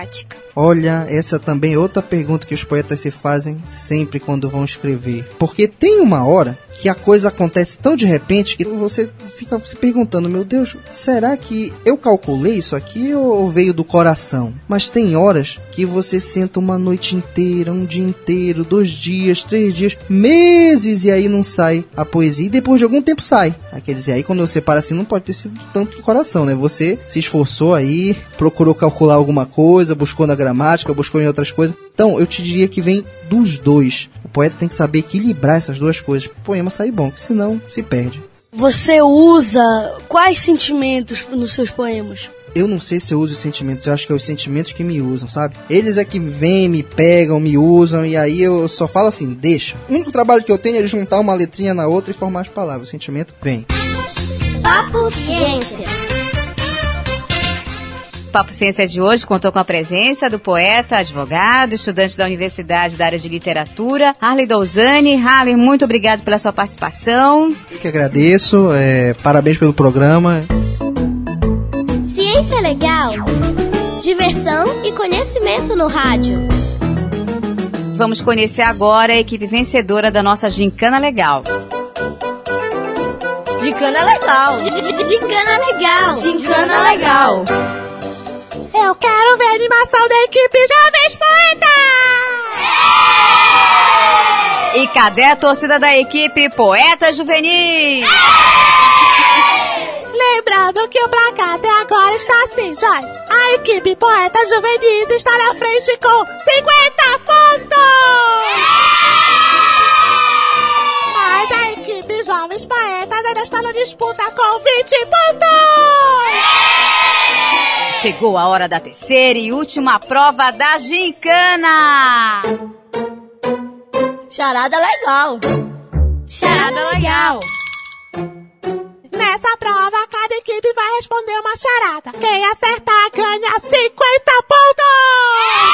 Olha, essa também é outra pergunta que os poetas se fazem sempre quando vão escrever. Porque tem uma hora que a coisa acontece tão de repente que você fica se perguntando, meu Deus, será que eu calculei isso aqui ou veio do coração? Mas tem horas que você senta uma noite inteira, um dia inteiro, 2 dias, 3 dias, meses, e aí não sai a poesia, e depois de algum tempo sai. Quer dizer, aí quando você para assim, não pode ter sido tanto do coração, né? Você se esforçou aí, procurou calcular alguma coisa, buscou na gramática, buscou em outras coisas. Então, eu te diria que vem dos dois. O poeta tem que saber equilibrar essas duas coisas para o poema sair bom, que senão se perde. Você usa quais sentimentos nos seus poemas? Eu não sei se eu uso os sentimentos, eu acho que é os sentimentos que me usam, sabe? Eles é que vêm, me pegam, me usam, e aí eu só falo assim, deixa. O único trabalho que eu tenho é juntar uma letrinha na outra e formar as palavras. O sentimento vem. Papo Ciência. O Papo Ciência de hoje contou com a presença do poeta, advogado, estudante da Universidade da área de Literatura, Harley Douzani. Harley, muito obrigado pela sua participação. Eu que agradeço, parabéns pelo programa. Ciência legal, diversão e conhecimento no rádio. Vamos conhecer agora a equipe vencedora da nossa Gincana Legal. Gincana Legal. Gincana Legal. Gincana Legal. Eu quero ver a animação da equipe Jovens Poetas! E cadê a torcida da equipe Poeta Juvenis? Lembrando que o placar até agora está assim, Joyce. A equipe Poeta Juvenis está na frente com 50 pontos! Mas a equipe Jovens Poetas ainda está na disputa com 20 pontos! Chegou a hora da terceira e última prova da gincana. Charada legal. Charada legal. Nessa prova, cada equipe vai responder uma charada. Quem acertar ganha 50 pontos!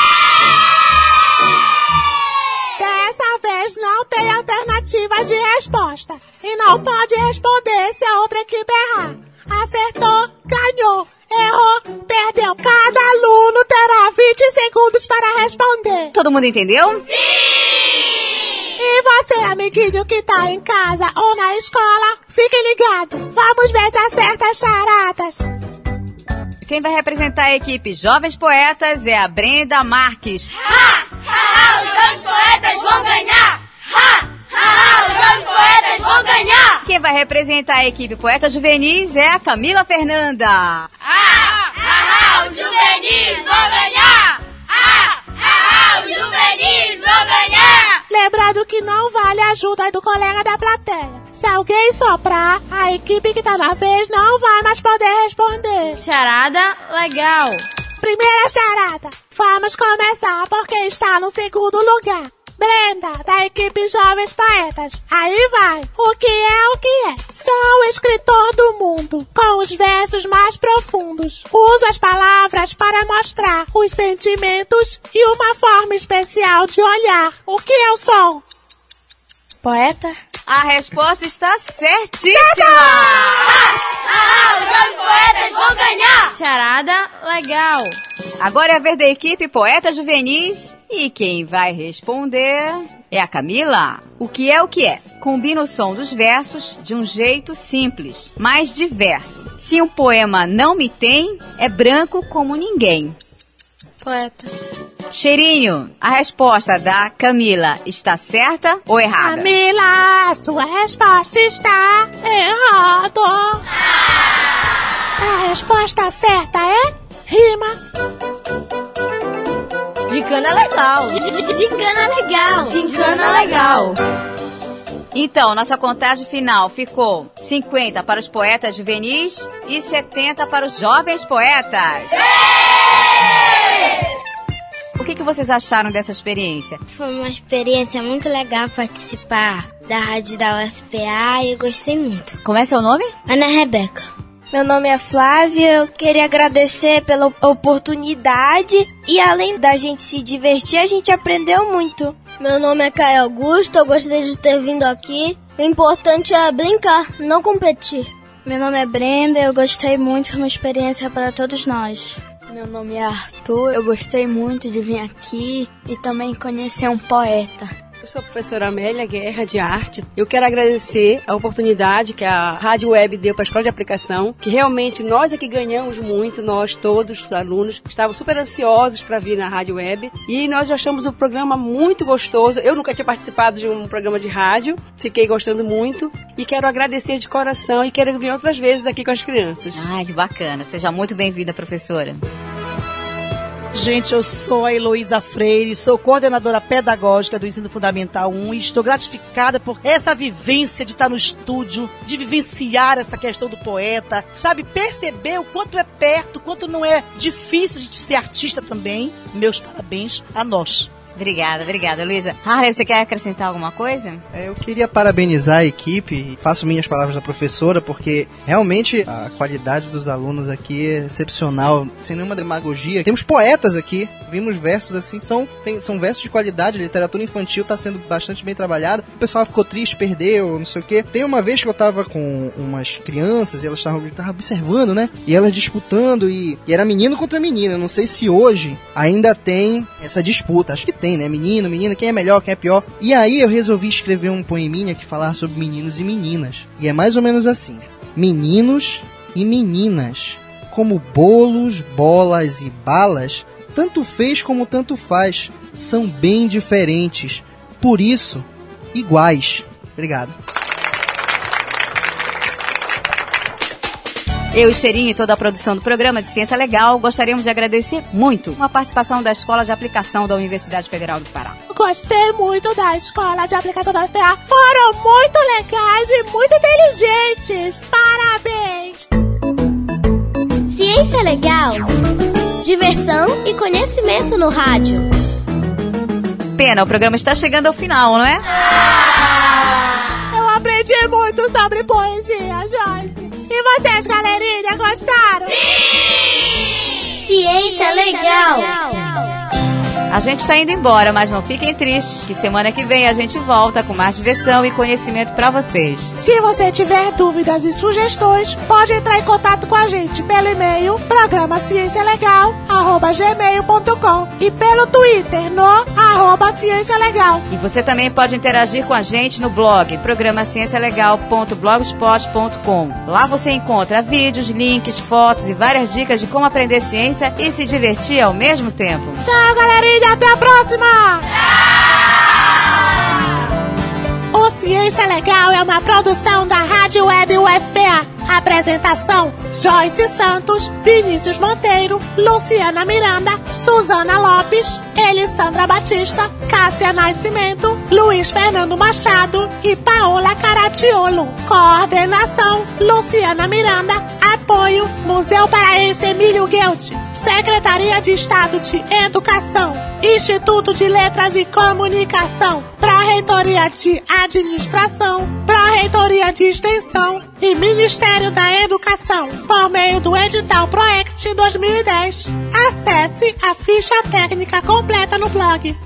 Dessa vez não tem alternativas de resposta. E não pode responder se a outra equipe errar. Acertou, ganhou. Errou, perdeu. Cada aluno terá 20 segundos para responder. Todo mundo entendeu? Sim! E você, amiguinho que tá em casa ou na escola, fique ligado. Vamos ver se acerta as charadas. Quem vai representar a equipe Jovens Poetas é a Brenda Marques. Os Jovens Poetas vão ganhar! Os Jovens Poetas vão ganhar! Quem vai representar a equipe Poeta Juvenis é a Camila Fernanda. Os Juvenis vão ganhar! Os Juvenis vão ganhar! Lembrando que não vale a ajuda do colega da plateia. Se alguém soprar, a equipe que tá na vez não vai mais poder responder. Charada legal. Primeira charada. Vamos começar porque está no segundo lugar. Brenda, da equipe Jovens Poetas. Aí vai. O que é? Sou o escritor do mundo, com os versos mais profundos. Uso as palavras para mostrar os sentimentos e uma forma especial de olhar. O que eu sou? Poeta? A resposta está certíssima! Os Jovens Poetas vão ganhar! Charada legal. Agora é a vez da equipe Poeta Juvenis e quem vai responder é a Camila. O que é? Combina o som dos versos de um jeito simples, mas diverso. Se um poema não me tem, é branco como ninguém. Poeta. Cheirinho, a resposta da Camila está certa ou errada? Camila, sua resposta está errada. A resposta certa é rima. Gincana legal. Gincana legal. Gincana legal. Então, nossa contagem final ficou 50 para os poetas juvenis e 70 para os jovens poetas. O que vocês acharam dessa experiência? Foi uma experiência muito legal participar da rádio da UFPA e eu gostei muito. Como é seu nome? Ana Rebeca. Meu nome é Flávia, eu queria agradecer pela oportunidade e além da gente se divertir, a gente aprendeu muito. Meu nome é Caio Augusto, eu gostei de ter vindo aqui. O importante é brincar, não competir. Meu nome é Brenda, eu gostei muito, foi uma experiência para todos nós. Meu nome é Arthur, eu gostei muito de vir aqui e também conhecer um poeta. Eu sou a professora Amélia Guerra, de Arte. Eu quero agradecer a oportunidade que a Rádio Web deu para a Escola de Aplicação, que realmente nós aqui ganhamos muito, nós todos, os alunos, estávamos super ansiosos para vir na Rádio Web e nós achamos o programa muito gostoso. Eu nunca tinha participado de um programa de rádio, fiquei gostando muito e quero agradecer de coração e quero vir outras vezes aqui com as crianças. Ai, que bacana. Seja muito bem-vinda, professora. Gente, eu sou a Heloísa Freire, sou coordenadora pedagógica do Ensino Fundamental 1 e estou gratificada por essa vivência de estar no estúdio, de vivenciar essa questão do poeta, sabe, perceber o quanto é perto, o quanto não é difícil a gente ser artista também. Meus parabéns a nós. Obrigada, Luísa. Harley, você quer acrescentar alguma coisa? Eu queria parabenizar a equipe, faço minhas palavras da professora, porque realmente a qualidade dos alunos aqui é excepcional, sem nenhuma demagogia. Temos poetas aqui, vimos versos assim, são versos de qualidade, a literatura infantil está sendo bastante bem trabalhada. O pessoal ficou triste, perdeu, não sei o quê. Tem uma vez que eu tava com umas crianças e elas estavam observando, né? E elas disputando e era menino contra menina. Eu não sei se hoje ainda tem essa disputa, acho que tem, né? Menino, menina, quem é melhor, quem é pior. E aí eu resolvi escrever um poeminha que falar sobre meninos e meninas. E é mais ou menos assim: meninos e meninas, como bolos, bolas e balas, tanto fez como tanto faz, são bem diferentes, por isso, iguais. Obrigado. Eu, Cheirinho e toda a produção do programa de Ciência Legal gostaríamos de agradecer muito a participação da Escola de Aplicação da Universidade Federal do Pará. Gostei muito da Escola de Aplicação da UFPA. Foram muito legais e muito inteligentes. Parabéns! Ciência Legal. Diversão e conhecimento no rádio. Pena, o programa está chegando ao final, não é? Eu aprendi muito sobre poesia, Joyce. E vocês, galerinha, gostaram? Sim! Ciência Legal! A gente está indo embora, mas não fiquem tristes, que semana que vem a gente volta com mais diversão e conhecimento para vocês. Se você tiver dúvidas e sugestões, pode entrar em contato com a gente pelo e-mail programaciêncialegal@gmail.com e pelo Twitter no @ciêncialegal. E você também pode interagir com a gente no blog programaciêncialegal.blogspot.com. Lá você encontra vídeos, links, fotos e várias dicas de como aprender ciência e se divertir ao mesmo tempo. Tchau, galerinha! Até a próxima! O Ciência Legal é uma produção da Rádio Web UFPA. Apresentação: Joyce Santos, Vinícius Monteiro, Luciana Miranda, Suzana Lopes, Elisandra Batista, Cássia Nascimento, Luiz Fernando Machado e Paola Caratiolo. Coordenação: Luciana Miranda. Apoio: Museu Paraense Emílio Gueldi, Secretaria de Estado de Educação, Instituto de Letras e Comunicação, Pró-Reitoria de Administração, Pró-Reitoria de Extensão e Ministério da Educação, por meio do edital ProExt 2010. Acesse a ficha técnica completa no blog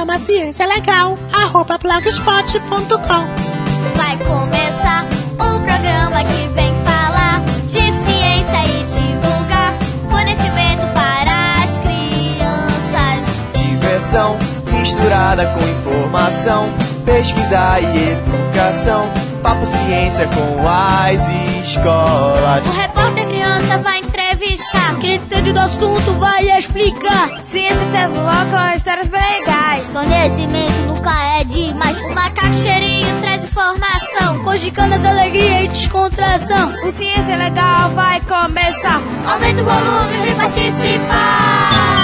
programaciêncialegal@blogspot.com. Vai começar o programa que vem falar de ciência e divulgar conhecimento para as crianças. Diversão misturada com informação, pesquisa e educação, papo ciência com as escolas. O repórter criança vai entrevistar quem entende do assunto, vai explicar. Ciência tem com histórias bem legais. Conhecimento nunca é demais. O macaco Cheirinho traz informação, com gicanas, alegria e descontração. O Ciência Legal vai começar. Aumenta o volume e vem participar.